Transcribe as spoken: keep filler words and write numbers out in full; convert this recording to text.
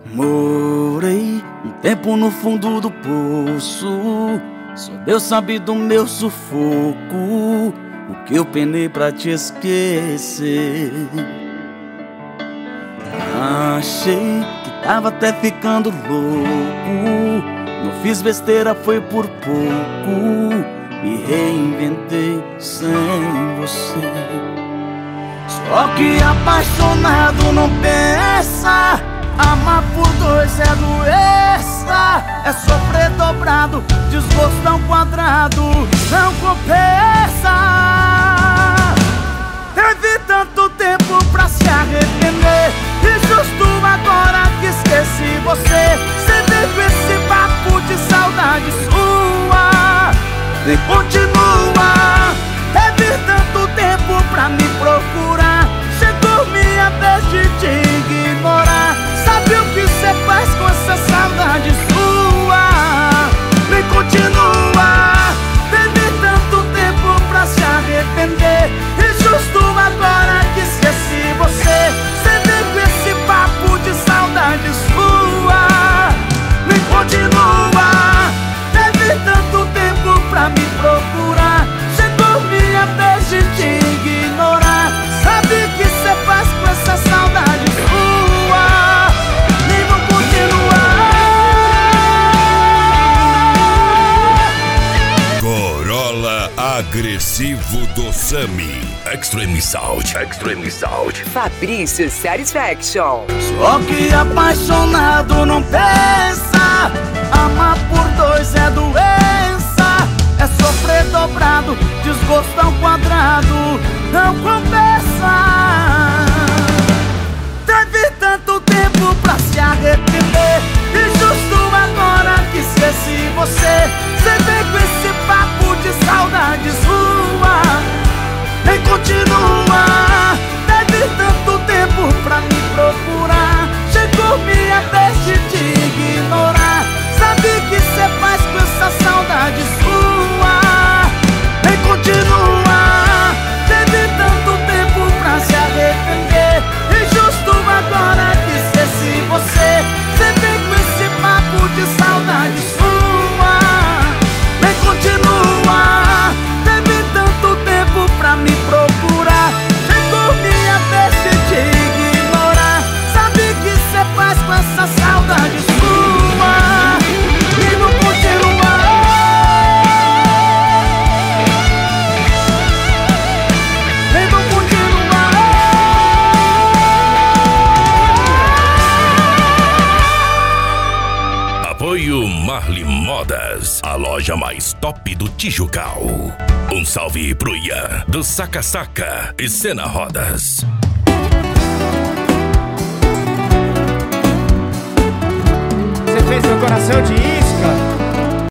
Morei um tempo no fundo do poço, só Deus sabe do meu sufoco, o que eu penei pra te esquecer. Achei que tava até ficando louco, não fiz besteira, foi por pouco, me reinventei sem você. Só que apaixonado não pensa, amar por dois é doença, é sofrer dobrado, desgosto ao quadrado, não compensa. Teve tanto tempo pra se arrepender, e justo agora que esqueci você, cê vem com esse papo de saudade sua, nem continua. Teve tanto tempo pra me procurar, chegou minha vez de te ignorar. Sabe o que cê faz com essa saudade sua? Nem continua. Teve tanto tempo pra se arrepender, e justo agora que esqueci você, cê vem com esse papo de saudade sua, nem continua. Teve tanto tempo pra me procurar, chegou minha vez de te ignorar. Sabe o que cê faz com essa saudade sua? Nem vou continuar. Corolla agressivo do Sami. Extreme Sound. Extreme Sound. Fabrício Satisfaction. Só que apaixonado não pensa, amar por dois é doença, é sofrer dobrado, desgosto ao quadrado, não compensa. Teve tanto tempo pra se arrepender, e justo agora que esqueci você, cê vem com esse papo de saudade sua, nem continua. Teve tanto tempo pra me procurar, chegou minha vez de te ignorar. Sabe o que cê faz com essa saudade sua? Nem continua. Teve tanto tempo pra se arrepender, e justo agora que esqueci você, cê vem com esse papo de saudade sua, nem continua. Teve tanto tempo pra me procurar, chegou minha vez de te ignorar. Sabe o que cê faz com essa saudade sua? E não continua. Nem vou continuar. Apoio Marli Modas, a loja mais top do Tijucal. Um salve pro Ian, do Saca Saca e Sena Rodas. Você fez meu coração de